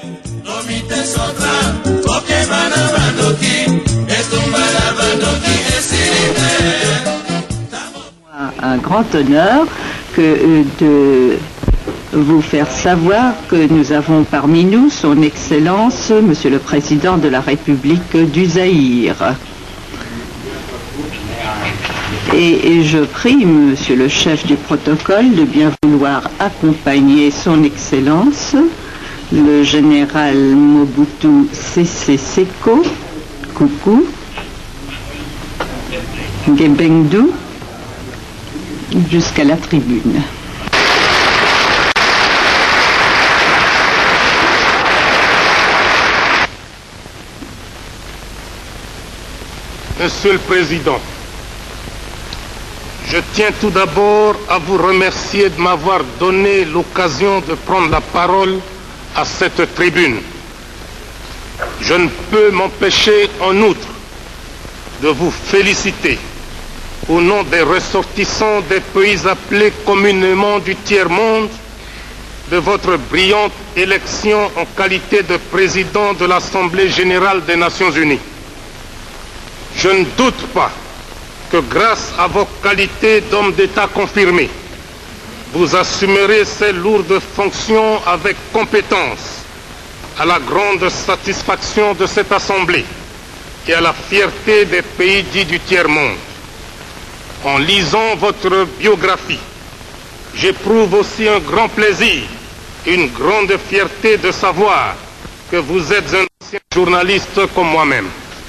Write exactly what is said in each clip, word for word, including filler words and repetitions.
Un grand honneur que de vous faire savoir que nous avons parmi nous son Excellence, Monsieur le Président de la République du Zaïre. Et je prie Monsieur le chef du protocole de bien vouloir accompagner son Excellence, le général Mobutu Sese Seko, Coucou, Gebengdu, jusqu'à la tribune. Monsieur le Président, je tiens tout d'abord à vous remercier de m'avoir donné l'occasion de prendre la parole à cette tribune. Je ne peux m'empêcher en outre de vous féliciter au nom des ressortissants des pays appelés communément du tiers-monde de votre brillante élection en qualité de président de l'Assemblée générale des Nations unies. Je ne doute pas que grâce à vos qualités d'homme d'État confirmé, vous assumerez ces lourdes fonctions avec compétence, à la grande satisfaction de cette Assemblée et à la fierté des pays dits du tiers-monde. En lisant votre biographie, j'éprouve aussi un grand plaisir et une grande fierté de savoir que vous êtes un ancien journaliste comme moi-même.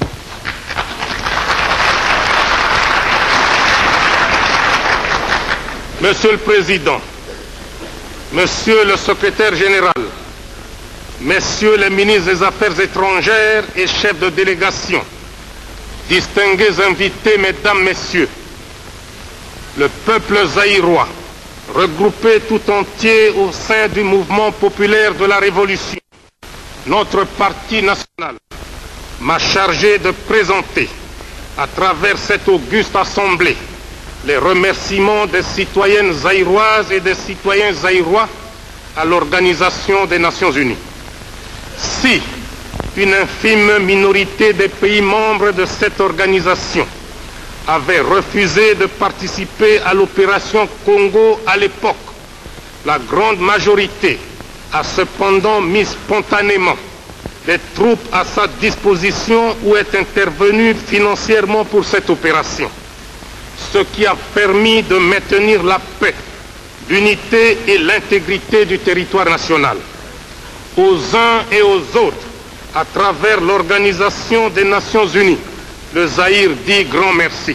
Monsieur le Président, Monsieur le Secrétaire général, Messieurs les ministres des Affaires étrangères et chefs de délégation, distingués invités, Mesdames, Messieurs, le peuple zaïrois, regroupé tout entier au sein du mouvement populaire de la Révolution, notre parti national, m'a chargé de présenter, à travers cette auguste assemblée, les remerciements des citoyennes zaïroises et des citoyens zaïrois à l'Organisation des Nations Unies. Si une infime minorité des pays membres de cette organisation avait refusé de participer à l'opération Congo à l'époque, la grande majorité a cependant mis spontanément des troupes à sa disposition ou est intervenue financièrement pour cette opération, ce qui a permis de maintenir la paix, l'unité et l'intégrité du territoire national. Aux uns et aux autres, à travers l'Organisation des Nations Unies, le Zaïre dit grand merci.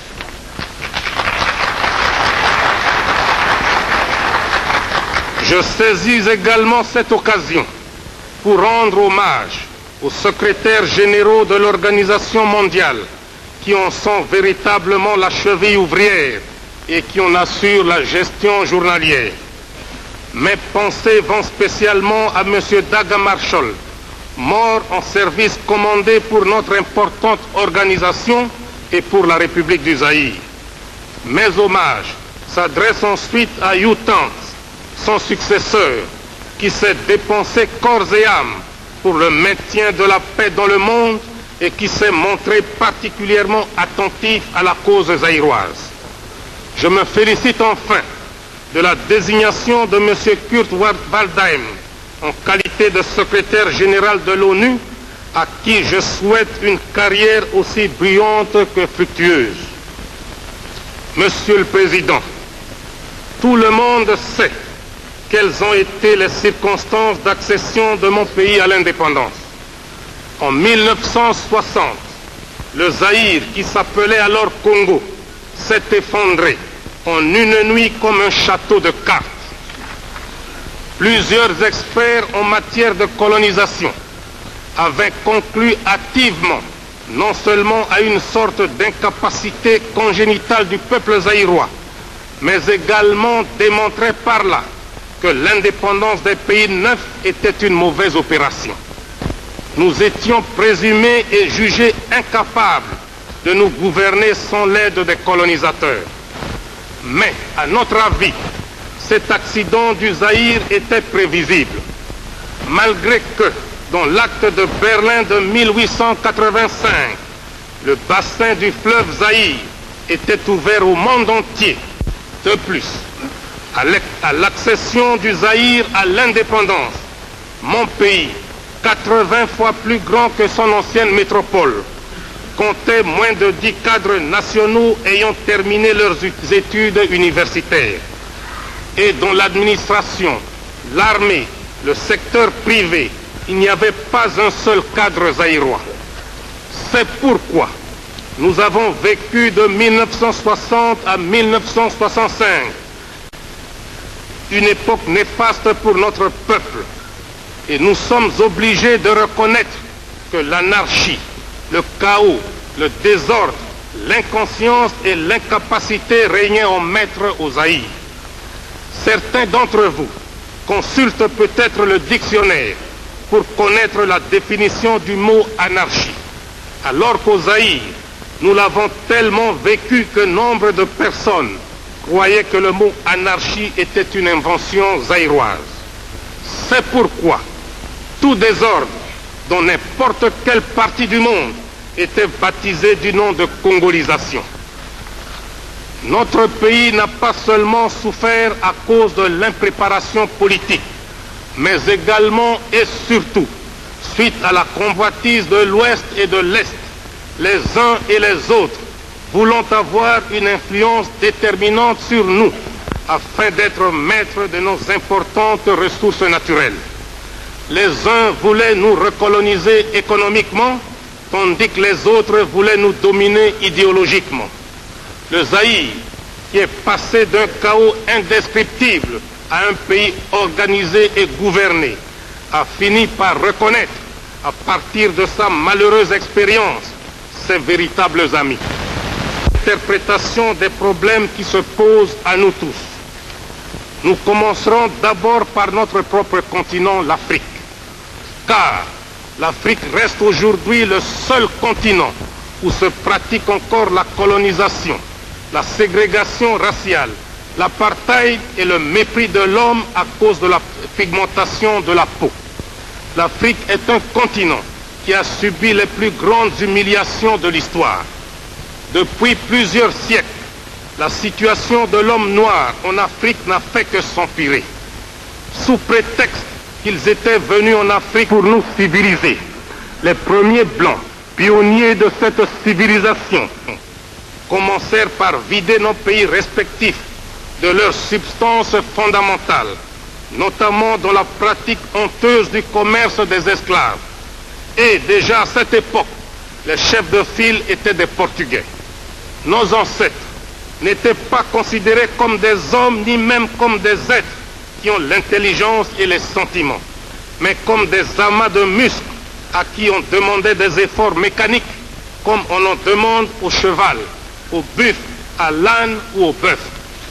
Je saisis également cette occasion pour rendre hommage aux secrétaires généraux de l'Organisation mondiale qui en sont véritablement la cheville ouvrière et qui en assurent la gestion journalière. Mes pensées vont spécialement à M. Daga Marshall, mort en service commandé pour notre importante organisation et pour la République du Zaïre. Mes hommages s'adressent ensuite à U Thant, son successeur, qui s'est dépensé corps et âme pour le maintien de la paix dans le monde et qui s'est montré particulièrement attentif à la cause zaïroise. Je me félicite enfin de la désignation de M. Kurt Waldheim en qualité de secrétaire général de l'ONU, à qui je souhaite une carrière aussi brillante que fructueuse. Monsieur le Président, tout le monde sait quelles ont été les circonstances d'accession de mon pays à l'indépendance. En mille neuf cent soixante, le Zaïre, qui s'appelait alors Congo, s'est effondré en une nuit comme un château de cartes. Plusieurs experts en matière de colonisation avaient conclu hâtivement non seulement à une sorte d'incapacité congénitale du peuple zaïrois, mais également démontré par là que l'indépendance des pays neufs était une mauvaise opération. Nous étions présumés et jugés incapables de nous gouverner sans l'aide des colonisateurs. Mais, à notre avis, cet accident du Zaïre était prévisible. malgré que, dans l'acte de Berlin de mille huit cent quatre-vingt-cinq, le bassin du fleuve Zaïre était ouvert au monde entier. De plus, à l'accession du Zaïre à l'indépendance, mon pays, quatre-vingts fois plus grand que son ancienne métropole, comptait moins de dix cadres nationaux ayant terminé leurs études universitaires. Et dans l'administration, l'armée, le secteur privé, il n'y avait pas un seul cadre zaïrois. C'est pourquoi nous avons vécu de mille neuf cent soixante à mille neuf cent soixante-cinq une époque néfaste pour notre peuple. Et nous sommes obligés de reconnaître que l'anarchie, le chaos, le désordre, l'inconscience et l'incapacité régnaient en maître au Zaïre. Certains d'entre vous consultent peut-être le dictionnaire pour connaître la définition du mot anarchie, alors qu'au Zaïre, nous l'avons tellement vécu que nombre de personnes croyaient que le mot anarchie était une invention zaïroise. C'est pourquoi tout désordre dans n'importe quelle partie du monde était baptisé du nom de congolisation. Notre pays n'a pas seulement souffert à cause de l'impréparation politique, mais également et surtout suite à la convoitise de l'Ouest et de l'Est, les uns et les autres voulant avoir une influence déterminante sur nous afin d'être maîtres de nos importantes ressources naturelles. Les uns voulaient nous recoloniser économiquement, tandis que les autres voulaient nous dominer idéologiquement. Le Zaïre, qui est passé d'un chaos indescriptible à un pays organisé et gouverné, a fini par reconnaître, à partir de sa malheureuse expérience, ses véritables amis. Interprétation des problèmes qui se posent à nous tous. Nous commencerons d'abord par notre propre continent, l'Afrique. Car l'Afrique reste aujourd'hui le seul continent où se pratique encore la colonisation, la ségrégation raciale, l'apartheid et le mépris de l'homme à cause de la pigmentation de la peau. L'Afrique est un continent qui a subi les plus grandes humiliations de l'histoire. Depuis plusieurs siècles, la situation de l'homme noir en Afrique n'a fait que s'empirer. Sous prétexte qu'ils étaient venus en Afrique pour nous civiliser, les premiers blancs, pionniers de cette civilisation, commencèrent par vider nos pays respectifs de leurs substances fondamentales, notamment dans la pratique honteuse du commerce des esclaves. Et déjà à cette époque, les chefs de file étaient des Portugais. Nos ancêtres n'étaient pas considérés comme des hommes, ni même comme des êtres qui ont l'intelligence et les sentiments, mais comme des amas de muscles à qui on demandait des efforts mécaniques, comme on en demande au cheval, au buffle, à l'âne ou au bœuf.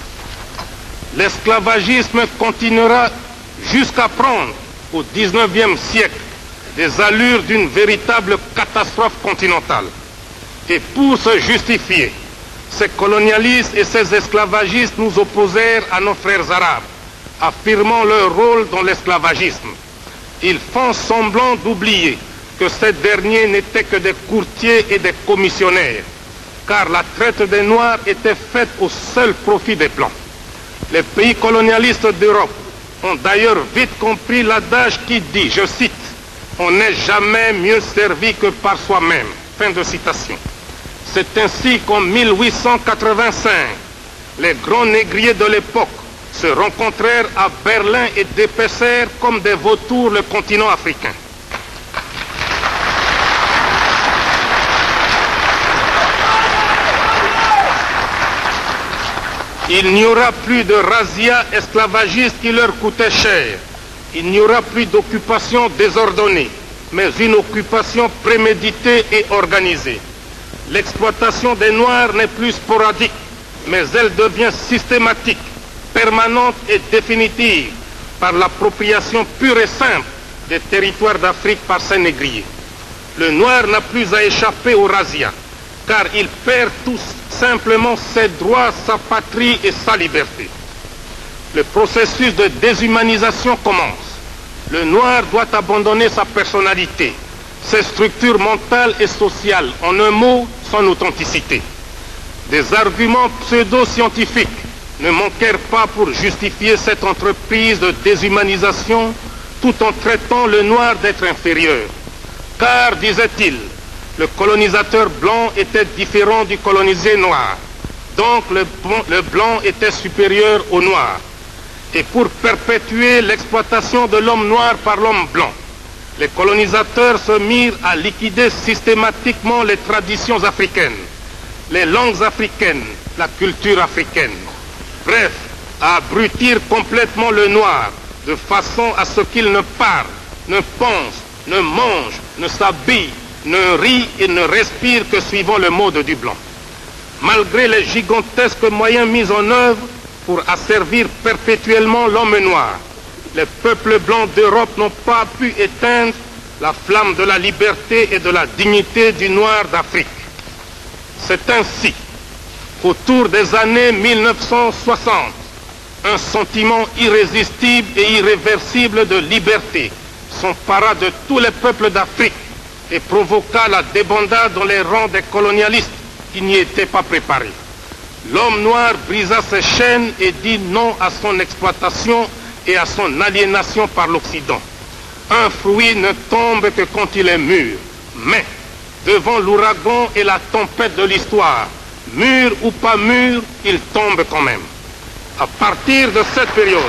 L'esclavagisme continuera jusqu'à prendre, au dix-neuvième siècle, des allures d'une véritable catastrophe continentale. Et pour se justifier, ces colonialistes et ces esclavagistes nous opposèrent à nos frères arabes, affirmant leur rôle dans l'esclavagisme. Ils font semblant d'oublier que ces derniers n'étaient que des courtiers et des commissionnaires, car la traite des Noirs était faite au seul profit des Blancs. Les pays colonialistes d'Europe ont d'ailleurs vite compris l'adage qui dit, je cite, « On n'est jamais mieux servi que par soi-même ». Fin de citation. C'est ainsi qu'en mille huit cent quatre-vingt-cinq, les grands négriers de l'époque se rencontrèrent à Berlin et dépecèrent comme des vautours le continent africain. Il n'y aura plus de razzia esclavagiste qui leur coûtait cher. Il n'y aura plus d'occupation désordonnée, mais une occupation préméditée et organisée. L'exploitation des Noirs n'est plus sporadique, mais elle devient systématique, permanente et définitive par l'appropriation pure et simple des territoires d'Afrique par ces négriers. Le Noir n'a plus à échapper au razzia, car il perd tout simplement ses droits, sa patrie et sa liberté. Le processus de déshumanisation commence. le noir doit abandonner sa personnalité, ses structures mentales et sociales, en un mot, son authenticité. Des arguments pseudo-scientifiques ne manquèrent pas pour justifier cette entreprise de déshumanisation tout en traitant le noir d'être inférieur. Car, disait-il, le colonisateur blanc était différent du colonisé noir. Donc le, le blanc était supérieur au noir. Et pour perpétuer l'exploitation de l'homme noir par l'homme blanc, les colonisateurs se mirent à liquider systématiquement les traditions africaines, les langues africaines, la culture africaine. Bref, à abrutir complètement le noir, de façon à ce qu'il ne parle, ne pense, ne mange, ne s'habille, ne rit et ne respire que suivant le mode du blanc. Malgré les gigantesques moyens mis en œuvre pour asservir perpétuellement l'homme noir, les peuples blancs d'Europe n'ont pas pu éteindre la flamme de la liberté et de la dignité du noir d'Afrique. C'est ainsi qu'autour des années mille neuf cent soixante, un sentiment irrésistible et irréversible de liberté s'empara de tous les peuples d'Afrique et provoqua la débandade dans les rangs des colonialistes qui n'y étaient pas préparés. L'homme noir brisa ses chaînes et dit non à son exploitation et à son aliénation par l'Occident. Un fruit ne tombe que quand il est mûr, mais devant l'ouragan et la tempête de l'histoire, mûr ou pas mûr, il tombe quand même. À partir de cette période,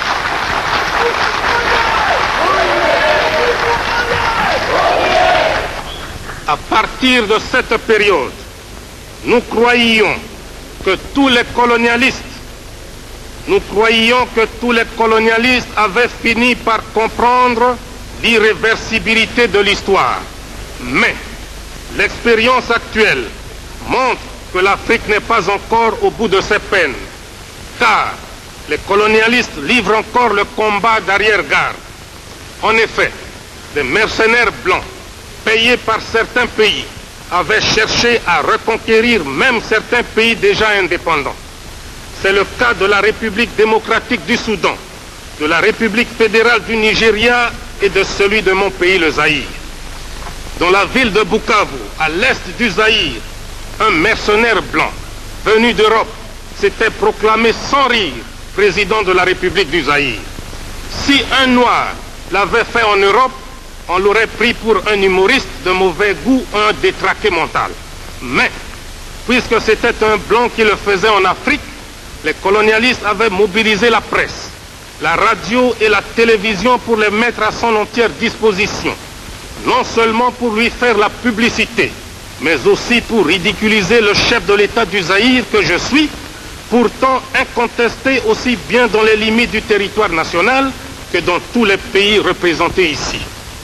à partir de cette période, nous croyions que tous les colonialistes, nous croyions que tous les colonialistes avaient fini par comprendre l'irréversibilité de l'histoire. Mais l'expérience actuelle montre que l'Afrique n'est pas encore au bout de ses peines, car les colonialistes livrent encore le combat d'arrière-garde. En effet, des mercenaires blancs, payés par certains pays, avaient cherché à reconquérir même certains pays déjà indépendants. C'est le cas de la République démocratique du Soudan, de la République fédérale du Nigeria et de celui de mon pays, le Zaïre. Dans la ville de Bukavu, à l'est du Zaïre, un mercenaire blanc venu d'Europe s'était proclamé sans rire président de la République du Zaïre. Si un noir l'avait fait en Europe, on l'aurait pris pour un humoriste de mauvais goût, un détraqué mental. Mais, puisque c'était un blanc qui le faisait en Afrique, les colonialistes avaient mobilisé la presse, la radio et la télévision pour les mettre à son entière disposition, non seulement pour lui faire la publicité, mais aussi pour ridiculiser le chef de l'État du Zaïre que je suis, pourtant incontesté aussi bien dans les limites du territoire national que dans tous les pays représentés ici.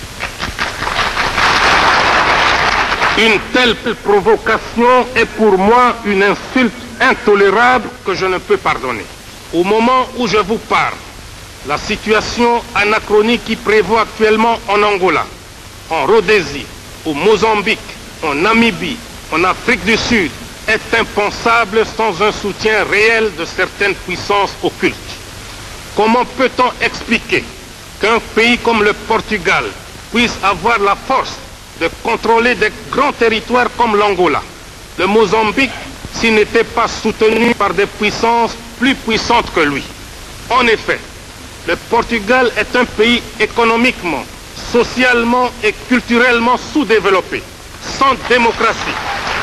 Une telle provocation est pour moi une insulte intolérable que je ne peux pardonner. Au moment où je vous parle, la situation anachronique qui prévaut actuellement en Angola, en Rhodésie, au Mozambique, en Namibie, en Afrique du Sud, est impensable sans un soutien réel de certaines puissances occultes. Comment peut-on expliquer qu'un pays comme le Portugal puisse avoir la force de contrôler des grands territoires comme l'Angola, le Mozambique, s'il n'était pas soutenu par des puissances plus puissantes que lui? En effet, le Portugal est un pays économiquement, socialement et culturellement sous-développé, sans démocratie.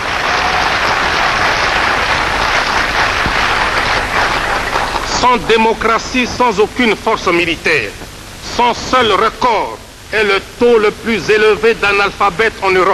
Sans démocratie, sans aucune force militaire. Son seul record est le taux le plus élevé d'analphabètes en Europe.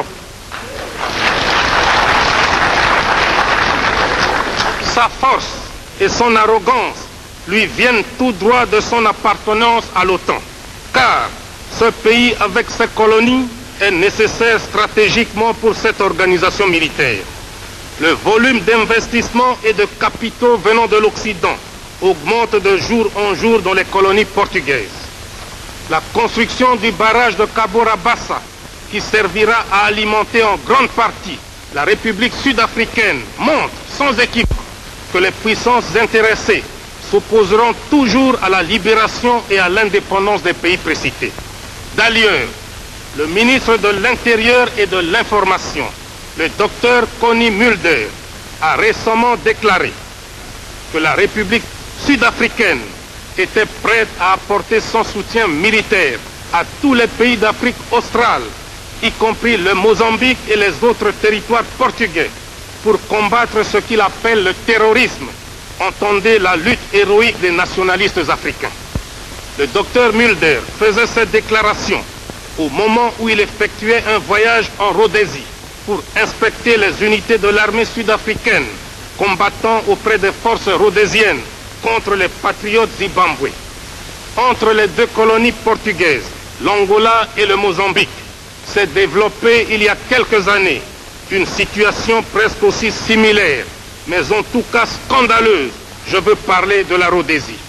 Sa force et son arrogance lui viennent tout droit de son appartenance à l'OTAN, car ce pays avec ses colonies est nécessaire stratégiquement pour cette organisation militaire. Le volume d'investissement et de capitaux venant de l'Occident augmente de jour en jour dans les colonies portugaises. La construction du barrage de Cabora Bassa, qui servira à alimenter en grande partie la République sud-africaine, montre sans équivoque que les puissances intéressées s'opposeront toujours à la libération et à l'indépendance des pays précités. D'ailleurs, le ministre de l'Intérieur et de l'Information, le docteur Connie Mulder, a récemment déclaré que la République sud-africaine était prête à apporter son soutien militaire à tous les pays d'Afrique australe, y compris le Mozambique et les autres territoires portugais, pour combattre ce qu'il appelle le terrorisme. Entendez la lutte héroïque des nationalistes africains. Le docteur Mulder faisait cette déclaration au moment où il effectuait un voyage en Rhodésie pour inspecter les unités de l'armée sud-africaine combattant auprès des forces rhodésiennes contre les patriotes zimbabwe. Entre les deux colonies portugaises, l'Angola et le Mozambique, s'est développée il y a quelques années une situation presque aussi similaire, mais en tout cas scandaleuse. Je veux parler de la Rhodésie.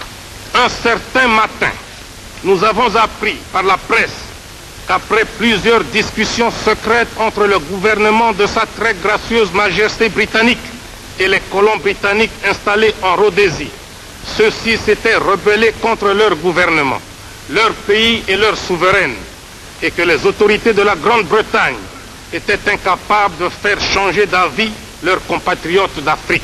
Un certain matin, nous avons appris par la presse qu'après plusieurs discussions secrètes entre le gouvernement de sa très gracieuse majesté britannique et les colons britanniques installés en Rhodésie, ceux-ci s'étaient rebellés contre leur gouvernement, leur pays et leur souveraine, et que les autorités de la Grande-Bretagne étaient incapables de faire changer d'avis leurs compatriotes d'Afrique.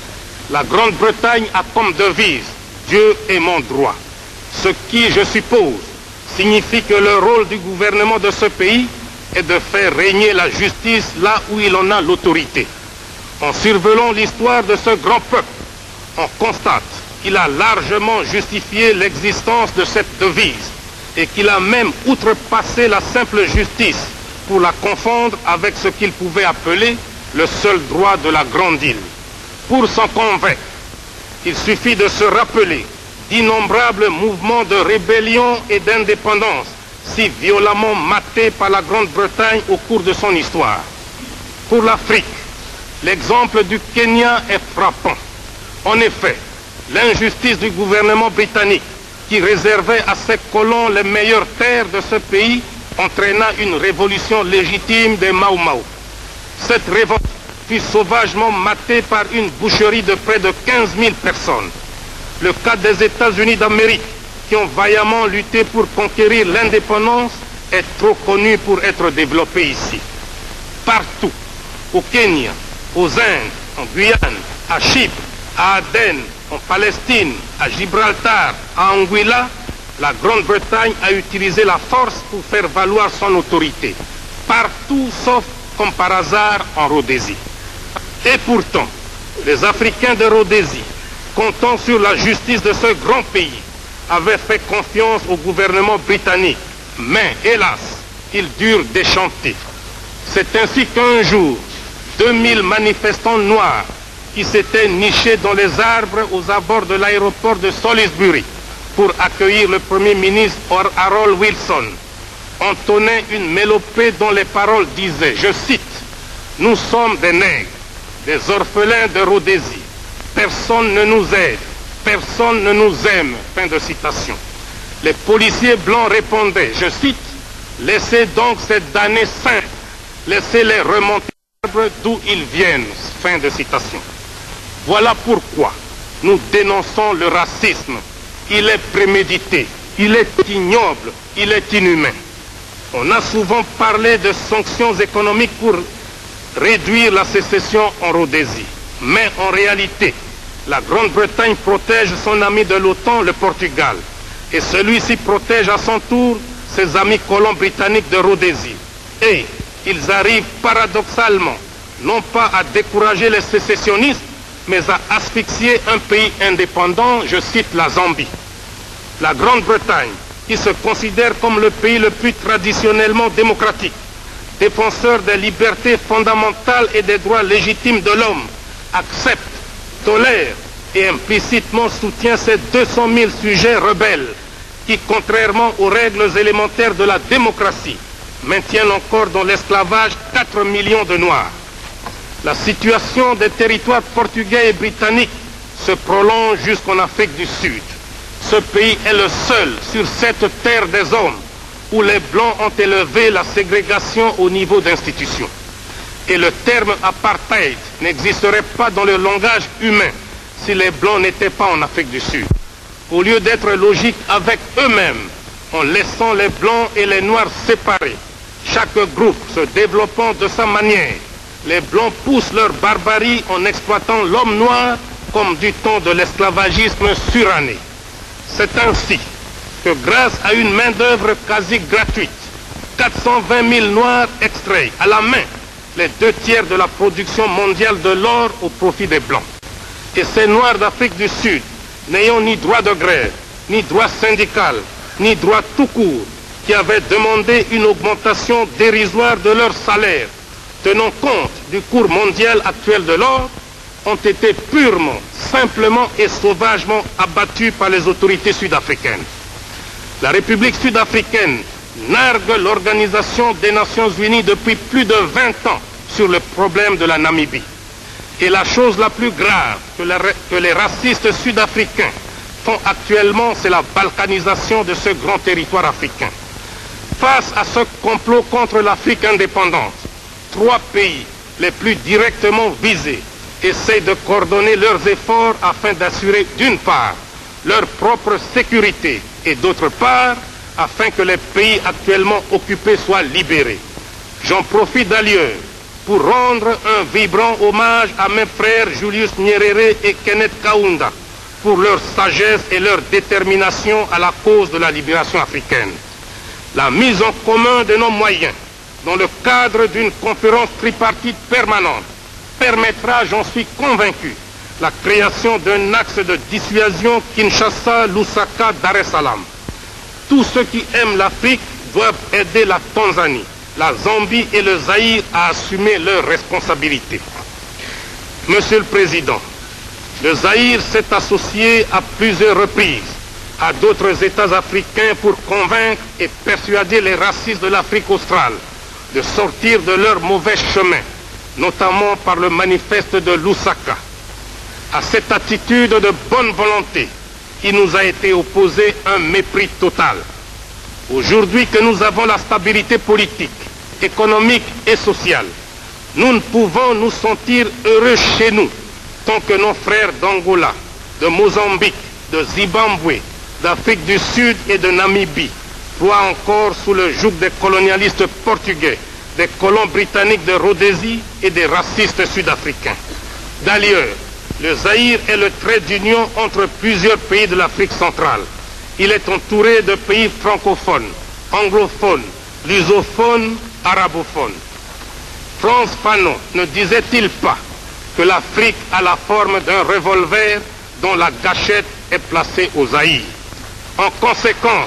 La Grande-Bretagne a comme devise « Dieu est mon droit », ce qui, je suppose, signifie que le rôle du gouvernement de ce pays est de faire régner la justice là où il en a l'autorité. En survolant l'histoire de ce grand peuple, on constate qu'il a largement justifié l'existence de cette devise et qu'il a même outrepassé la simple justice pour la confondre avec ce qu'il pouvait appeler le seul droit de la grande île. Pour s'en convaincre, il suffit de se rappeler d'innombrables mouvements de rébellion et d'indépendance si violemment matés par la Grande-Bretagne au cours de son histoire. Pour l'Afrique, l'exemple du Kenya est frappant. En effet, l'injustice du gouvernement britannique qui réservait à ses colons les meilleures terres de ce pays entraîna une révolution légitime des Mau Mau. Cette révolte fut sauvagement matée par une boucherie de près de quinze mille personnes. Le cas des États-Unis d'Amérique, qui ont vaillamment lutté pour conquérir l'indépendance, est trop connu pour être développé ici. Partout, au Kenya, aux Indes, en Guyane, à Chypre, à Aden, en Palestine, à Gibraltar, à Anguilla, la Grande-Bretagne a utilisé la force pour faire valoir son autorité. Partout, sauf, comme par hasard, en Rhodésie. Et pourtant, les Africains de Rhodésie, comptant sur la justice de ce grand pays, avaient fait confiance au gouvernement britannique. Mais, hélas, ils durent déchanter. C'est ainsi qu'un jour, deux mille manifestants noirs qui s'étaient nichés dans les arbres aux abords de l'aéroport de Salisbury pour accueillir le Premier ministre Harold Wilson, entonnaient une mélopée dont les paroles disaient, je cite, « Nous sommes des nègres, des orphelins de Rhodésie. Personne ne nous aide, personne ne nous aime. » Fin de citation. Les policiers blancs répondaient, je cite, « Laissez donc ces damnés saints, laissez-les remonter d'où ils viennent. » Fin de citation. Voilà pourquoi nous dénonçons le racisme. Il est prémédité, il est ignoble, il est inhumain. On a souvent parlé de sanctions économiques pour réduire la sécession en Rhodésie. Mais en réalité, la Grande-Bretagne protège son ami de l'OTAN, le Portugal. Et celui-ci protège à son tour ses amis colons britanniques de Rhodésie. Et ils arrivent paradoxalement, non pas à décourager les sécessionnistes, mais à asphyxier un pays indépendant, je cite la Zambie. La Grande-Bretagne, qui se considère comme le pays le plus traditionnellement démocratique, défenseur des libertés fondamentales et des droits légitimes de l'homme, accepte, tolère et implicitement soutient ces deux cent mille sujets rebelles qui, contrairement aux règles élémentaires de la démocratie, maintiennent encore dans l'esclavage quatre millions de Noirs. La situation des territoires portugais et britanniques se prolonge jusqu'en Afrique du Sud. Ce pays est le seul sur cette terre des hommes où les Blancs ont élevé la ségrégation au niveau d'institutions. Et le terme apartheid n'existerait pas dans le langage humain si les Blancs n'étaient pas en Afrique du Sud. Au lieu d'être logiques avec eux-mêmes, en laissant les Blancs et les Noirs séparés, chaque groupe se développant de sa manière, les Blancs poussent leur barbarie en exploitant l'homme noir comme du temps de l'esclavagisme suranné. C'est ainsi que grâce à une main-d'œuvre quasi gratuite, quatre cent vingt mille Noirs extraient à la main les deux tiers de la production mondiale de l'or au profit des Blancs. Et ces Noirs d'Afrique du Sud, n'ayant ni droit de grève, ni droit syndical, ni droit tout court, qui avaient demandé une augmentation dérisoire de leur salaire, tenant compte du cours mondial actuel de l'or, ont été purement, simplement et sauvagement abattus par les autorités sud-africaines. La République sud-africaine nargue l'Organisation des Nations Unies depuis plus de vingt ans sur le problème de la Namibie. Et la chose la plus grave que, la, que les racistes sud-africains font actuellement, c'est la balkanisation de ce grand territoire africain. Face à ce complot contre l'Afrique indépendante, trois pays les plus directement visés essayent de coordonner leurs efforts afin d'assurer d'une part leur propre sécurité et d'autre part afin que les pays actuellement occupés soient libérés. J'en profite d'ailleurs pour rendre un vibrant hommage à mes frères Julius Nyerere et Kenneth Kaunda pour leur sagesse et leur détermination à la cause de la libération africaine. La mise en commun de nos moyens dans le cadre d'une conférence tripartite permanente permettra, j'en suis convaincu, la création d'un axe de dissuasion Kinshasa-Lusaka-Dar es Salaam. Tous ceux qui aiment l'Afrique doivent aider la Tanzanie, la Zambie et le Zaïre à assumer leurs responsabilités. Monsieur le Président, le Zaïre s'est associé à plusieurs reprises à d'autres États africains pour convaincre et persuader les racistes de l'Afrique australe de sortir de leur mauvais chemin, notamment par le manifeste de Lusaka. À cette attitude de bonne volonté, il nous a été opposé un mépris total. Aujourd'hui que nous avons la stabilité politique, économique et sociale, nous ne pouvons nous sentir heureux chez nous tant que nos frères d'Angola, de Mozambique, de Zimbabwe, d'Afrique du Sud et de Namibie ploient encore sous le joug des colonialistes portugais, des colons britanniques de Rhodésie et des racistes sud-africains. D'ailleurs, le Zaïre est le trait d'union entre plusieurs pays de l'Afrique centrale. Il est entouré de pays francophones, anglophones, lusophones, arabophones. Frantz Fanon ne disait-il pas que l'Afrique a la forme d'un revolver dont la gâchette est placée au Zaïre? En conséquence,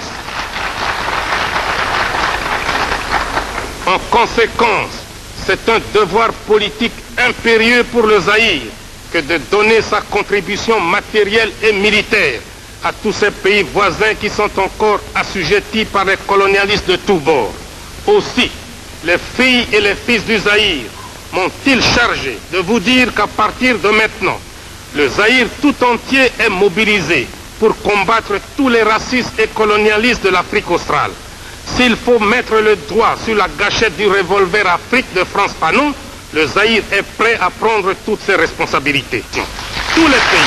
en conséquence, c'est un devoir politique impérieux pour le Zaïre que de donner sa contribution matérielle et militaire à tous ces pays voisins qui sont encore assujettis par les colonialistes de tous bords. Aussi, les filles et les fils du Zaïre m'ont-ils chargé de vous dire qu'à partir de maintenant, le Zaïre tout entier est mobilisé pour combattre tous les racistes et colonialistes de l'Afrique australe. S'il faut mettre le doigt sur la gâchette du revolver Afrique de Frantz Fanon, le Zaïre est prêt à prendre toutes ses responsabilités. Tous les pays.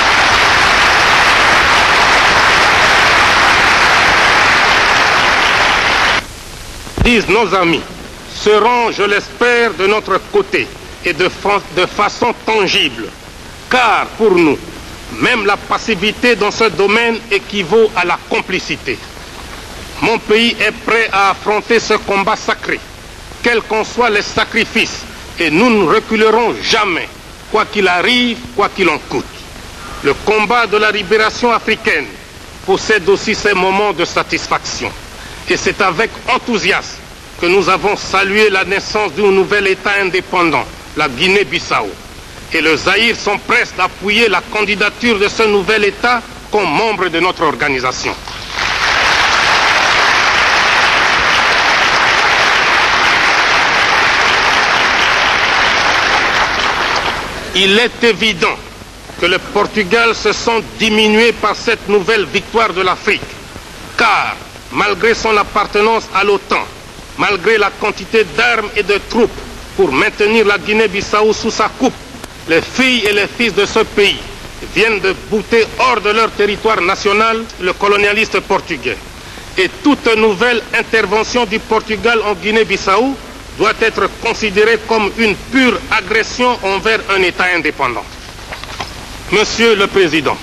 Disent nos amis, seront, je l'espère, de notre côté et de, fa de façon tangible. Car pour nous, même la passivité dans ce domaine équivaut à la complicité. Mon pays est prêt à affronter ce combat sacré, quels qu'en soient les sacrifices, et nous ne reculerons jamais, quoi qu'il arrive, quoi qu'il en coûte. Le combat de la libération africaine possède aussi ses moments de satisfaction. Et c'est avec enthousiasme que nous avons salué la naissance d'un nouvel État indépendant, la Guinée-Bissau. Et le Zaïre sont prêts d'appuyer la candidature de ce nouvel État comme membre de notre organisation. Il est évident que le Portugal se sent diminué par cette nouvelle victoire de l'Afrique, car malgré son appartenance à l'OTAN, malgré la quantité d'armes et de troupes pour maintenir la Guinée-Bissau sous sa coupe, les filles et les fils de ce pays viennent de bouter hors de leur territoire national le colonialiste portugais. Et toute nouvelle intervention du Portugal en Guinée-Bissau doit être considérée comme une pure agression envers un État indépendant. Monsieur le Président,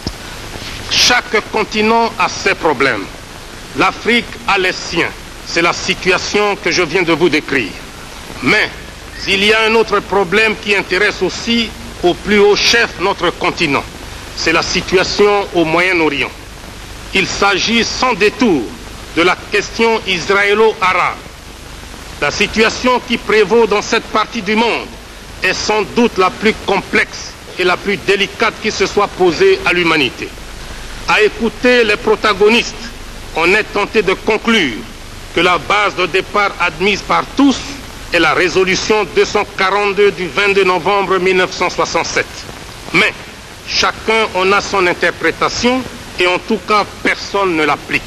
chaque continent a ses problèmes. L'Afrique a les siens. C'est la situation que je viens de vous décrire. Mais il y a un autre problème qui intéresse aussi au plus haut chef notre continent. C'est la situation au Moyen-Orient. Il s'agit sans détour de la question israélo-arabe. La situation qui prévaut dans cette partie du monde est sans doute la plus complexe et la plus délicate qui se soit posée à l'humanité. À écouter les protagonistes, on est tenté de conclure que la base de départ admise par tous est la résolution deux cent quarante-deux du vingt-deux novembre mille neuf cent soixante-sept. Mais chacun en a son interprétation et en tout cas personne ne l'applique.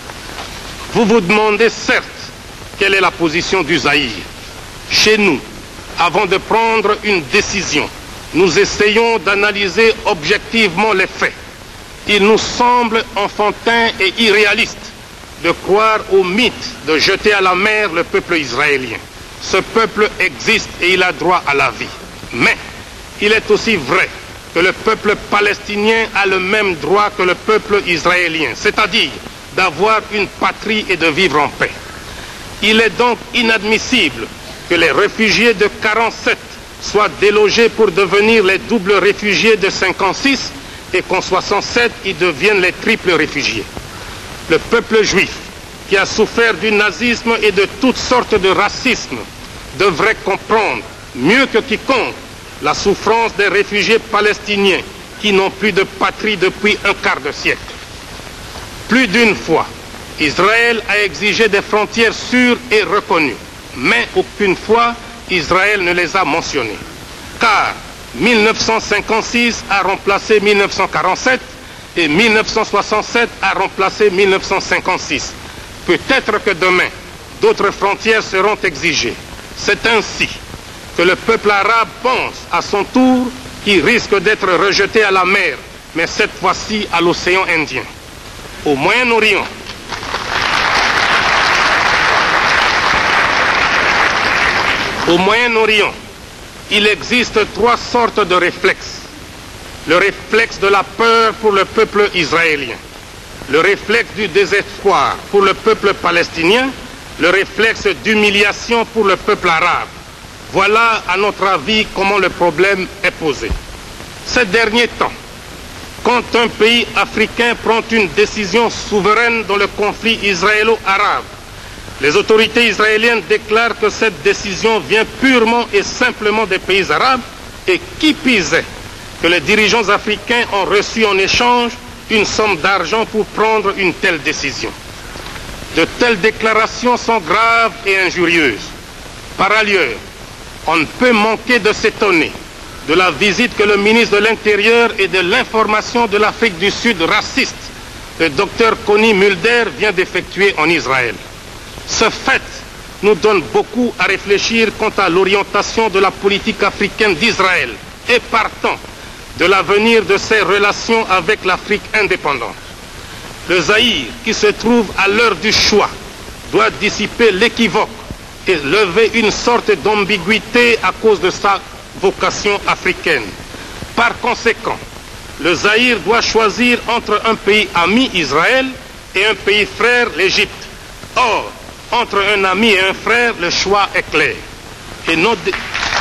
Vous vous demandez certes quelle est la position du Zaïre. Chez nous, avant de prendre une décision, nous essayons d'analyser objectivement les faits. Il nous semble enfantin et irréaliste de croire au mythe de jeter à la mer le peuple israélien. Ce peuple existe et il a droit à la vie. Mais il est aussi vrai que le peuple palestinien a le même droit que le peuple israélien, c'est-à-dire d'avoir une patrie et de vivre en paix. Il est donc inadmissible que les réfugiés de quarante-sept soient délogés pour devenir les doubles réfugiés de cinquante-six et qu'en soixante-sept, ils deviennent les triples réfugiés. Le peuple juif, qui a souffert du nazisme et de toutes sortes de racisme, devrait comprendre mieux que quiconque la souffrance des réfugiés palestiniens qui n'ont plus de patrie depuis un quart de siècle. Plus d'une fois, Israël a exigé des frontières sûres et reconnues, mais aucune fois Israël ne les a mentionnées. Car mille neuf cent cinquante-six a remplacé mille neuf cent quarante-sept et mille neuf cent soixante-sept a remplacé mille neuf cent cinquante-six. Peut-être que demain, d'autres frontières seront exigées. C'est ainsi que le peuple arabe pense à son tour qu'il risque d'être rejeté à la mer, mais cette fois-ci à l'océan Indien. Au Moyen-Orient, au Moyen-Orient, il existe trois sortes de réflexes. Le réflexe de la peur pour le peuple israélien, le réflexe du désespoir pour le peuple palestinien, le réflexe d'humiliation pour le peuple arabe. Voilà, à notre avis, comment le problème est posé. Ces derniers temps, quand un pays africain prend une décision souveraine dans le conflit israélo-arabe, les autorités israéliennes déclarent que cette décision vient purement et simplement des pays arabes et qui pisait que les dirigeants africains ont reçu en échange une somme d'argent pour prendre une telle décision. De telles déclarations sont graves et injurieuses. Par ailleurs, on ne peut manquer de s'étonner de la visite que le ministre de l'Intérieur et de l'Information de l'Afrique du Sud raciste, le docteur Connie Mulder, vient d'effectuer en Israël. Ce fait nous donne beaucoup à réfléchir quant à l'orientation de la politique africaine d'Israël et partant de l'avenir de ses relations avec l'Afrique indépendante. Le Zaïre, qui se trouve à l'heure du choix, doit dissiper l'équivoque et lever une sorte d'ambiguïté à cause de sa vocation africaine. Par conséquent, le Zaïre doit choisir entre un pays ami, Israël, et un pays frère, l'Égypte. Or, entre un ami et un frère, le choix est clair. Et nos, dé...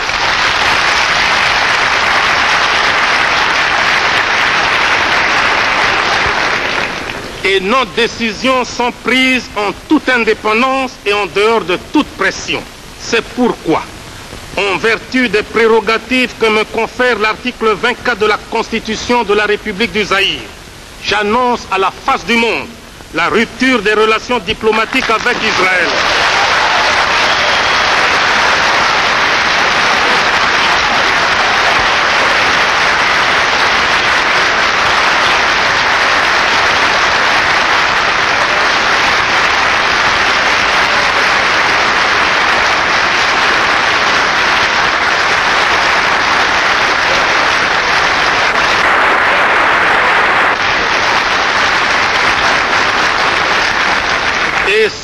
et nos décisions sont prises en toute indépendance et en dehors de toute pression. C'est pourquoi, en vertu des prérogatives que me confère l'article vingt-quatre de la Constitution de la République du Zaïre, j'annonce à la face du monde la rupture des relations diplomatiques avec Israël.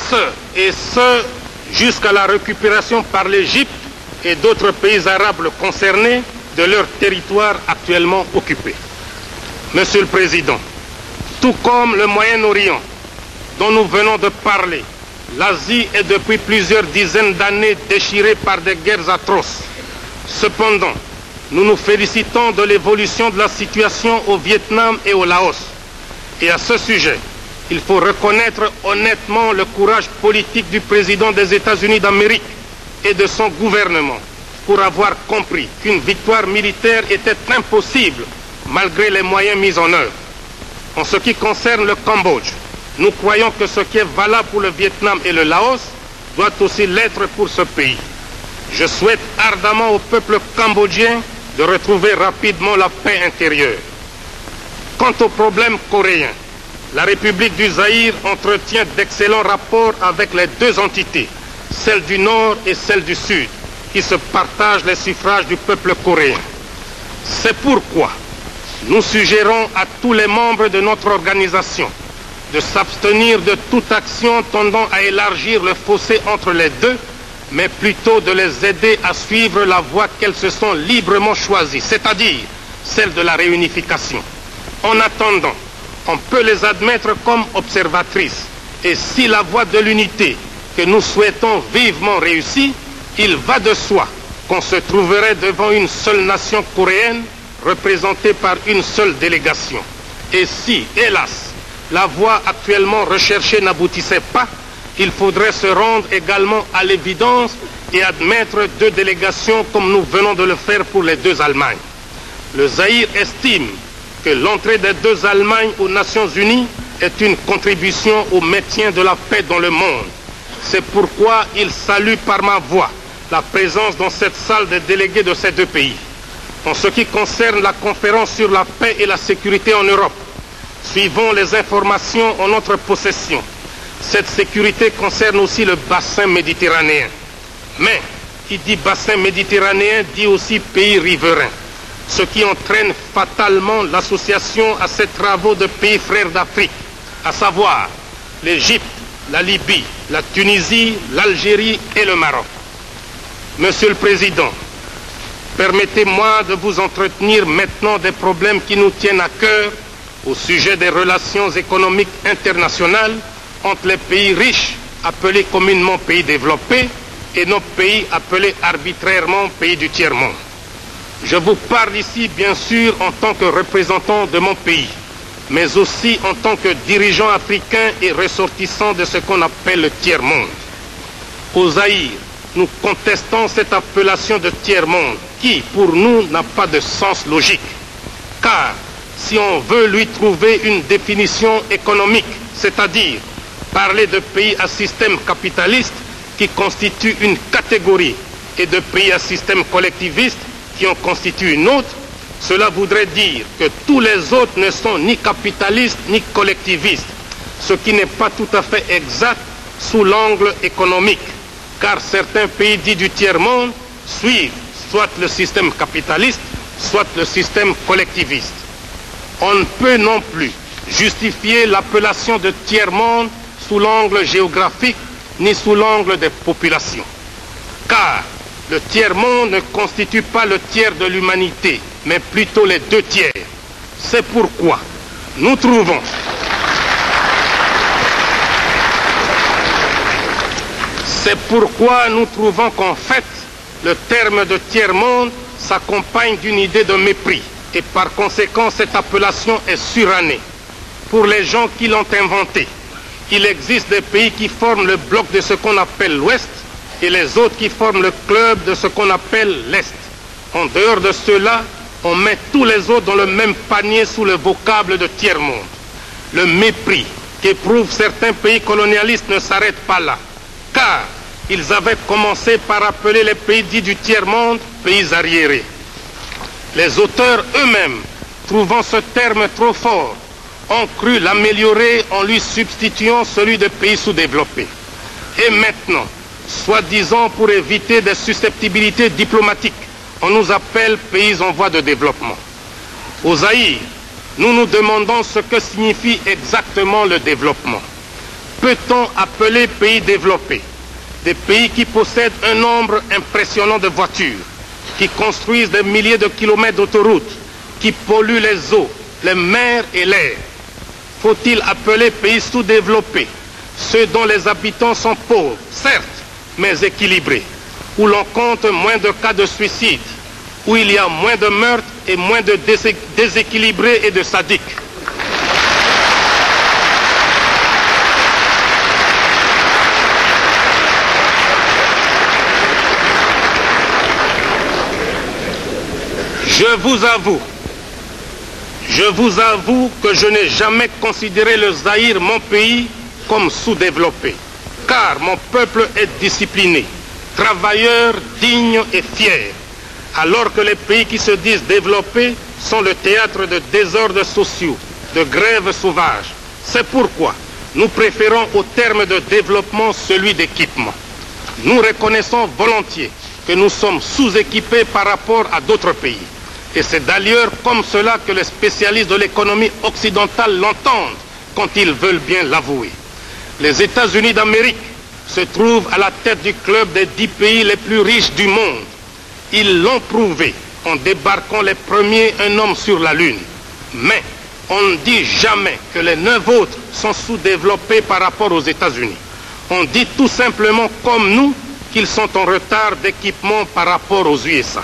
ce, et ce, jusqu'à la récupération par l'Égypte et d'autres pays arabes concernés de leur territoire actuellement occupé. Monsieur le Président, tout comme le Moyen-Orient dont nous venons de parler, l'Asie est depuis plusieurs dizaines d'années déchirée par des guerres atroces. Cependant, nous nous félicitons de l'évolution de la situation au Vietnam et au Laos. Et à ce sujet, il faut reconnaître honnêtement le courage politique du président des États-Unis d'Amérique et de son gouvernement pour avoir compris qu'une victoire militaire était impossible malgré les moyens mis en œuvre. En ce qui concerne le Cambodge, nous croyons que ce qui est valable pour le Vietnam et le Laos doit aussi l'être pour ce pays. Je souhaite ardemment au peuple cambodgien de retrouver rapidement la paix intérieure. Quant au problème coréen, la République du Zaïre entretient d'excellents rapports avec les deux entités, celle du Nord et celle du Sud, qui se partagent les suffrages du peuple coréen. C'est pourquoi nous suggérons à tous les membres de notre organisation de s'abstenir de toute action tendant à élargir le fossé entre les deux, mais plutôt de les aider à suivre la voie qu'elles se sont librement choisies, c'est-à-dire celle de la réunification. En attendant, on peut les admettre comme observatrices, et si la voie de l'unité que nous souhaitons vivement réussit, il va de soi qu'on se trouverait devant une seule nation coréenne représentée par une seule délégation. Et si, hélas, la voie actuellement recherchée n'aboutissait pas, il faudrait se rendre également à l'évidence et admettre deux délégations comme nous venons de le faire pour les deux Allemagnes. Le Zaïre estime que l'entrée des deux Allemagnes aux Nations Unies est une contribution au maintien de la paix dans le monde. C'est pourquoi il salue par ma voix la présence dans cette salle des délégués de ces deux pays. En ce qui concerne la conférence sur la paix et la sécurité en Europe, suivons les informations en notre possession. Cette sécurité concerne aussi le bassin méditerranéen. Mais qui dit bassin méditerranéen dit aussi pays riverains, ce qui entraîne fatalement l'association à ces travaux de pays frères d'Afrique, à savoir l'Égypte, la Libye, la Tunisie, l'Algérie et le Maroc. Monsieur le Président, permettez-moi de vous entretenir maintenant des problèmes qui nous tiennent à cœur au sujet des relations économiques internationales entre les pays riches, appelés communément pays développés, et nos pays appelés arbitrairement pays du tiers-monde. Je vous parle ici, bien sûr, en tant que représentant de mon pays, mais aussi en tant que dirigeant africain et ressortissant de ce qu'on appelle le tiers-monde. Au Zaïre, nous contestons cette appellation de tiers-monde qui, pour nous, n'a pas de sens logique. Car, si on veut lui trouver une définition économique, c'est-à-dire parler de pays à système capitaliste qui constitue une catégorie et de pays à système collectiviste qui en constitue une autre, cela voudrait dire que tous les autres ne sont ni capitalistes ni collectivistes, ce qui n'est pas tout à fait exact sous l'angle économique, car certains pays dits du tiers-monde suivent soit le système capitaliste, soit le système collectiviste. On ne peut non plus justifier l'appellation de tiers-monde sous l'angle géographique ni sous l'angle des populations. Car le tiers-monde ne constitue pas le tiers de l'humanité, mais plutôt les deux tiers. C'est pourquoi nous trouvons C'est pourquoi nous trouvons qu'en fait, le terme de tiers-monde s'accompagne d'une idée de mépris. Et par conséquent, cette appellation est surannée. Pour les gens qui l'ont inventée, il existe des pays qui forment le bloc de ce qu'on appelle l'Ouest et les autres qui forment le club de ce qu'on appelle l'Est. En dehors de cela, on met tous les autres dans le même panier sous le vocable de tiers-monde. Le mépris qu'éprouvent certains pays colonialistes ne s'arrête pas là, car ils avaient commencé par appeler les pays dits du tiers-monde pays arriérés. Les auteurs eux-mêmes, trouvant ce terme trop fort, ont cru l'améliorer en lui substituant celui de pays sous-développés. Et maintenant, soi-disant pour éviter des susceptibilités diplomatiques, on nous appelle pays en voie de développement. Au Zaïre, nous nous demandons ce que signifie exactement le développement. peut-on appeler pays développés des pays qui possèdent un nombre impressionnant de voitures, qui construisent des milliers de kilomètres d'autoroutes, qui polluent les eaux, les mers et l'air? Faut-il appeler pays sous-développés ceux dont les habitants sont pauvres, certes, mais équilibrés, où l'on compte moins de cas de suicide, où il y a moins de meurtres et moins de déséquilibrés et de sadiques? Je vous avoue, je vous avoue que je n'ai jamais considéré le Zaïre, mon pays, comme sous-développé, car mon peuple est discipliné, travailleur, digne et fier, alors que les pays qui se disent développés sont le théâtre de désordres sociaux, de grèves sauvages. C'est pourquoi nous préférons au terme de développement celui d'équipement. Nous reconnaissons volontiers que nous sommes sous-équipés par rapport à d'autres pays. Et c'est d'ailleurs comme cela que les spécialistes de l'économie occidentale l'entendent quand ils veulent bien l'avouer. Les États-Unis d'Amérique se trouvent à la tête du club des dix pays les plus riches du monde. Ils l'ont prouvé en débarquant les premiers un homme sur la Lune. Mais on ne dit jamais que les neuf autres sont sous-développés par rapport aux États-Unis. On dit tout simplement comme nous qu'ils sont en retard d'équipement par rapport aux U S A.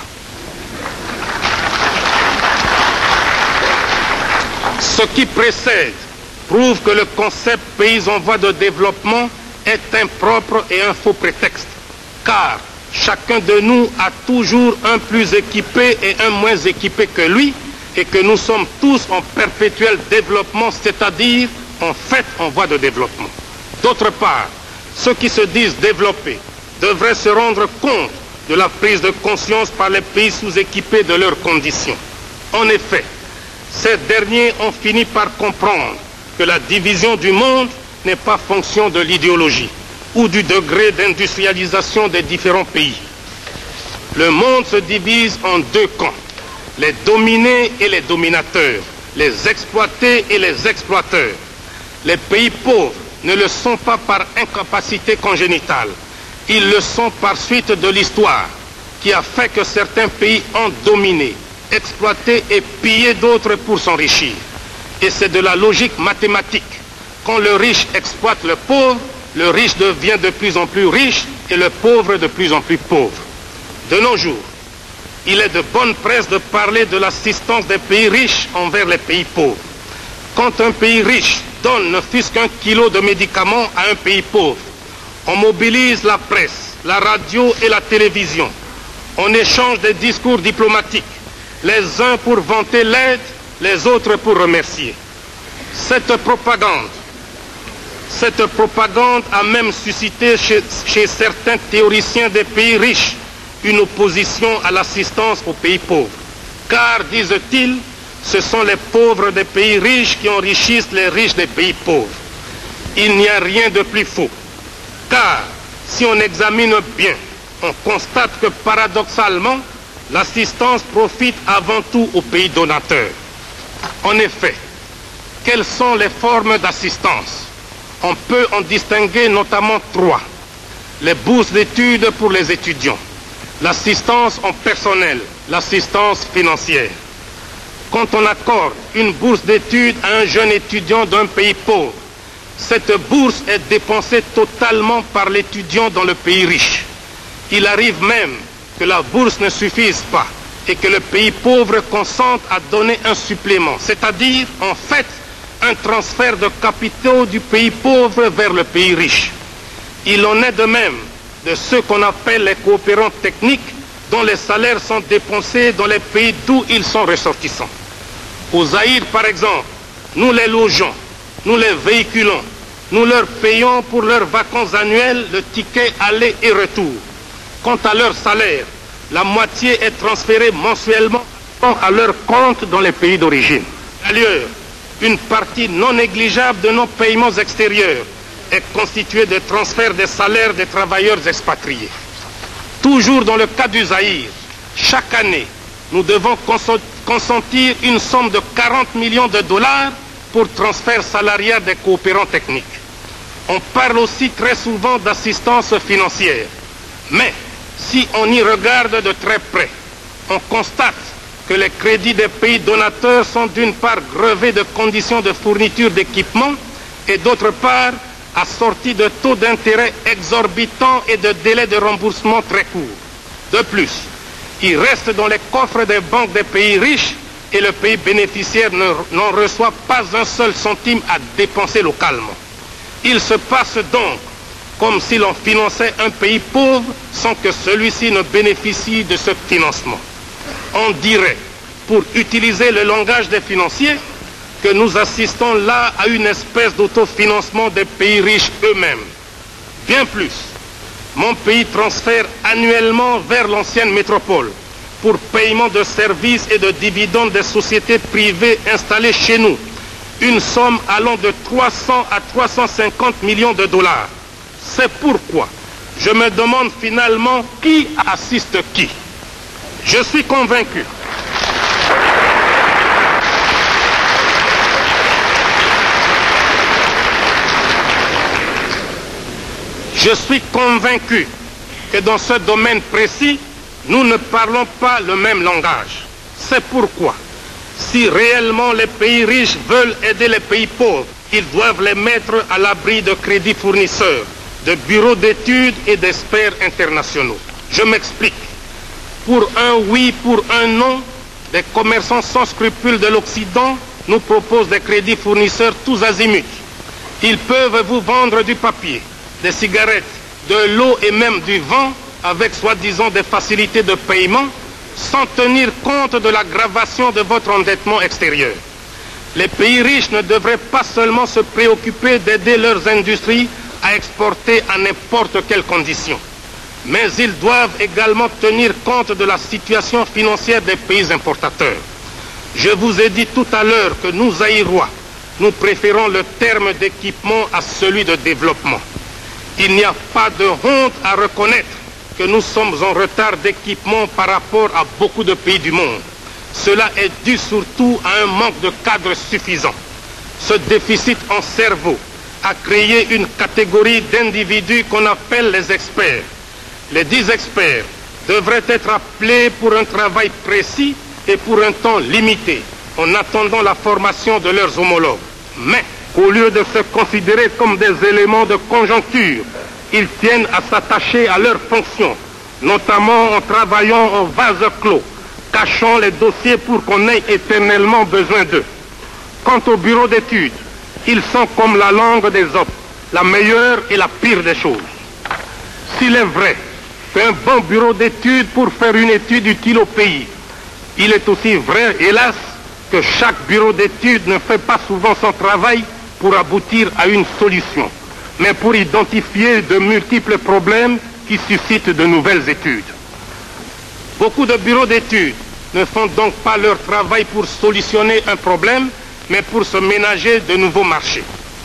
Ce qui précède prouve que le concept pays en voie de développement est impropre et un faux prétexte, car chacun de nous a toujours un plus équipé et un moins équipé que lui, et que nous sommes tous en perpétuel développement, c'est-à-dire en fait en voie de développement. D'autre part, ceux qui se disent développés devraient se rendre compte de la prise de conscience par les pays sous-équipés de leurs conditions. En effet, ces derniers ont fini par comprendre que la division du monde n'est pas fonction de l'idéologie ou du degré d'industrialisation des différents pays. Le monde se divise en deux camps, les dominés et les dominateurs, les exploités et les exploiteurs. Les pays pauvres ne le sont pas par incapacité congénitale, ils le sont par suite de l'histoire qui a fait que certains pays ont dominé, exploité et pillé d'autres pour s'enrichir. Et c'est de la logique mathématique. Quand le riche exploite le pauvre, le riche devient de plus en plus riche et le pauvre de plus en plus pauvre. De nos jours, il est de bonne presse de parler de l'assistance des pays riches envers les pays pauvres. Quand un pays riche donne ne fût-ce qu'un kilo de médicaments à un pays pauvre, on mobilise la presse, la radio et la télévision. On échange des discours diplomatiques, les uns pour vanter l'aide, les autres pour remercier. Cette propagande, cette propagande a même suscité chez, chez certains théoriciens des pays riches une opposition à l'assistance aux pays pauvres. Car, disent-ils, ce sont les pauvres des pays riches qui enrichissent les riches des pays pauvres. Il n'y a rien de plus faux. Car, si on examine bien, on constate que paradoxalement, l'assistance profite avant tout aux pays donateurs. En effet, quelles sont les formes d'assistance? On peut en distinguer notamment trois. Les bourses d'études pour les étudiants, l'assistance en personnel, l'assistance financière. Quand on accorde une bourse d'études à un jeune étudiant d'un pays pauvre, cette bourse est dépensée totalement par l'étudiant dans le pays riche. Il arrive même que la bourse ne suffise pas et que le pays pauvre consente à donner un supplément, c'est-à-dire en fait un transfert de capitaux du pays pauvre vers le pays riche. Il en est de même de ceux qu'on appelle les coopérants techniques dont les salaires sont dépensés dans les pays d'où ils sont ressortissants. Au Zaïre, par exemple, nous les logeons, nous les véhiculons, nous leur payons pour leurs vacances annuelles le ticket aller et retour. Quant à leur salaire, la moitié est transférée mensuellement à leur compte dans les pays d'origine. D'ailleurs, une partie non négligeable de nos paiements extérieurs est constituée de transferts des salaires des travailleurs expatriés. Toujours dans le cas du Zaïre, chaque année, nous devons consentir une somme de quarante millions de dollars pour transfert salarial des coopérants techniques. On parle aussi très souvent d'assistance financière. Mais si on y regarde de très près, on constate que les crédits des pays donateurs sont d'une part grevés de conditions de fourniture d'équipements et d'autre part assortis de taux d'intérêt exorbitants et de délais de remboursement très courts. De plus, il reste dans les coffres des banques des pays riches et le pays bénéficiaire n'en reçoit pas un seul centime à dépenser localement. Il se passe donc comme si l'on finançait un pays pauvre sans que celui-ci ne bénéficie de ce financement. On dirait, pour utiliser le langage des financiers, que nous assistons là à une espèce d'autofinancement des pays riches eux-mêmes. Bien plus, mon pays transfère annuellement vers l'ancienne métropole, pour paiement de services et de dividendes des sociétés privées installées chez nous, une somme allant de trois cents à trois cent cinquante millions de dollars. C'est pourquoi je me demande finalement qui assiste qui. Je suis convaincu Je suis convaincu que dans ce domaine précis, nous ne parlons pas le même langage. C'est pourquoi, si réellement les pays riches veulent aider les pays pauvres, ils doivent les mettre à l'abri de crédits fournisseurs, de bureaux d'études et d'experts internationaux. Je m'explique. Pour un oui, pour un non, des commerçants sans scrupules de l'Occident nous proposent des crédits fournisseurs tous azimuts. Ils peuvent vous vendre du papier, des cigarettes, de l'eau et même du vent avec soi-disant des facilités de paiement sans tenir compte de l'aggravation de votre endettement extérieur. Les pays riches ne devraient pas seulement se préoccuper d'aider leurs industries à exporter à n'importe quelles conditions, mais ils doivent également tenir compte de la situation financière des pays importateurs. Je vous ai dit tout à l'heure que nous, Zaïrois, nous préférons le terme d'équipement à celui de développement. Il n'y a pas de honte à reconnaître que nous sommes en retard d'équipement par rapport à beaucoup de pays du monde. Cela est dû surtout à un manque de cadre suffisant. Ce déficit en cerveau a créé une catégorie d'individus qu'on appelle les experts. Les dix experts devraient être appelés pour un travail précis et pour un temps limité, en attendant la formation de leurs homologues. Mais, au lieu de se considérer comme des éléments de conjoncture, ils tiennent à s'attacher à leurs fonctions, notamment en travaillant en vase clos, cachant les dossiers pour qu'on ait éternellement besoin d'eux. Quant au bureau d'études, ils sont comme la langue des hommes, la meilleure et la pire des choses. S'il est vrai qu'un bon bureau d'études pour faire une étude utile au pays, il est aussi vrai, hélas, que chaque bureau d'études ne fait pas souvent son travail pour aboutir à une solution, mais pour identifier de multiples problèmes qui suscitent de nouvelles études. Beaucoup de bureaux d'études ne font donc pas leur travail pour solutionner un problème, mais pour se ménager de nouveaux marchés.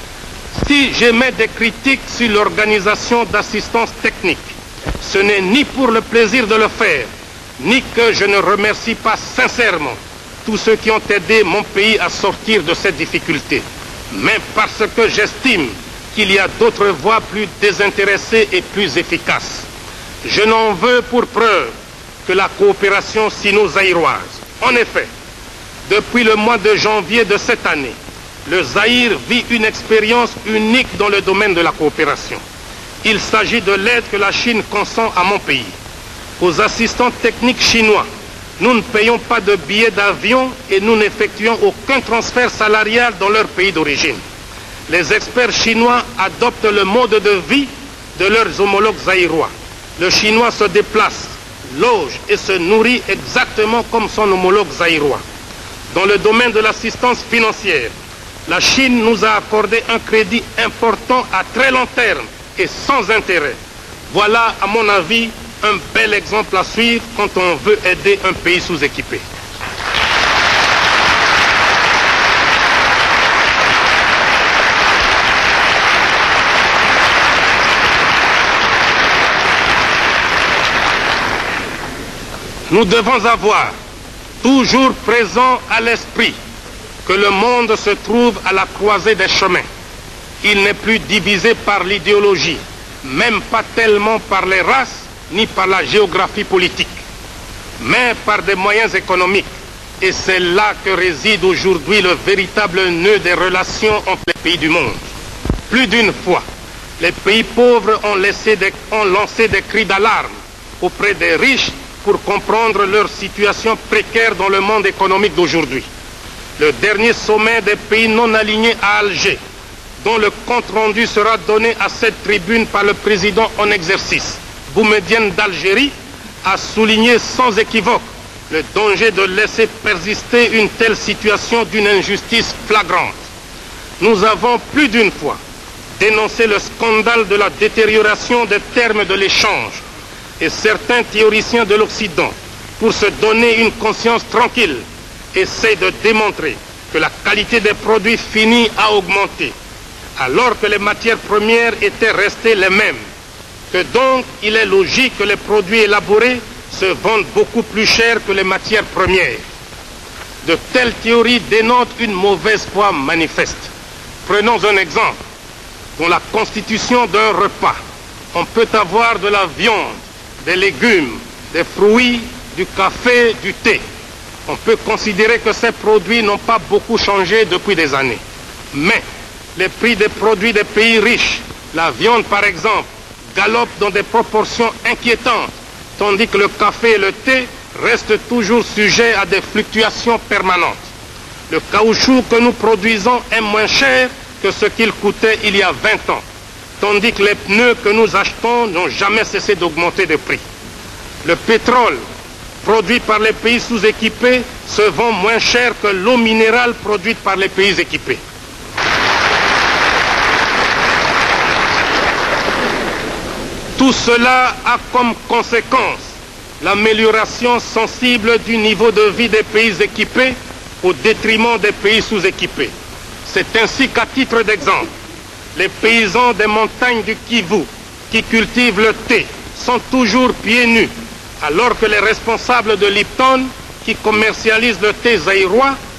Si j'émets des critiques sur l'organisation d'assistance technique, ce n'est ni pour le plaisir de le faire, ni que je ne remercie pas sincèrement tous ceux qui ont aidé mon pays à sortir de cette difficulté, mais parce que j'estime qu'il y a d'autres voies plus désintéressées et plus efficaces. Je n'en veux pour preuve que la coopération sino-zaïroise. En effet, depuis le mois de janvier de cette année, le Zaïre vit une expérience unique dans le domaine de la coopération. Il s'agit de l'aide que la Chine consent à mon pays. Aux assistants techniques chinois, nous ne payons pas de billets d'avion et nous n'effectuons aucun transfert salarial dans leur pays d'origine. Les experts chinois adoptent le mode de vie de leurs homologues zaïrois. Le chinois se déplace, loge et se nourrit exactement comme son homologue zaïrois. Dans le domaine de l'assistance financière, la Chine nous a accordé un crédit important à très long terme et sans intérêt. Voilà, à mon avis, un bel exemple à suivre quand on veut aider un pays sous-équipé. Nous devons avoir toujours présent à l'esprit que le monde se trouve à la croisée des chemins. il n'est plus divisé par l'idéologie, même pas tellement par les races ni par la géographie politique, mais par des moyens économiques. Et c'est là que réside aujourd'hui le véritable nœud des relations entre les pays du monde. Plus d'une fois, les pays pauvres ont, laissé des, ont lancé des cris d'alarme auprès des riches pour comprendre leur situation précaire dans le monde économique d'aujourd'hui. Le dernier sommet des pays non alignés à Alger, dont le compte-rendu sera donné à cette tribune par le président en exercice, Boumedienne d'Algérie, a souligné sans équivoque le danger de laisser persister une telle situation d'une injustice flagrante. Nous avons plus d'une fois dénoncé le scandale de la détérioration des termes de l'échange, et certains théoriciens de l'Occident, pour se donner une conscience tranquille, essaient de démontrer que la qualité des produits finis a augmenté, alors que les matières premières étaient restées les mêmes, que donc il est logique que les produits élaborés se vendent beaucoup plus cher que les matières premières. De telles théories dénotent une mauvaise foi manifeste. Prenons un exemple. Dans la constitution d'un repas, on peut avoir de la viande, des légumes, des fruits, du café, du thé. On peut considérer que ces produits n'ont pas beaucoup changé depuis des années. Mais les prix des produits des pays riches, la viande par exemple, galopent dans des proportions inquiétantes, tandis que le café et le thé restent toujours sujets à des fluctuations permanentes. Le caoutchouc que nous produisons est moins cher que ce qu'il coûtait il y a vingt ans, tandis que les pneus que nous achetons n'ont jamais cessé d'augmenter de prix. Le pétrole produit par les pays sous-équipés se vend moins cher que l'eau minérale produite par les pays équipés. Tout cela a comme conséquence l'amélioration sensible du niveau de vie des pays équipés au détriment des pays sous-équipés. C'est ainsi qu'à titre d'exemple, les paysans des montagnes du Kivu qui cultivent le thé sont toujours pieds nus, alors que les responsables de Lipton qui commercialisent le thé zaïrois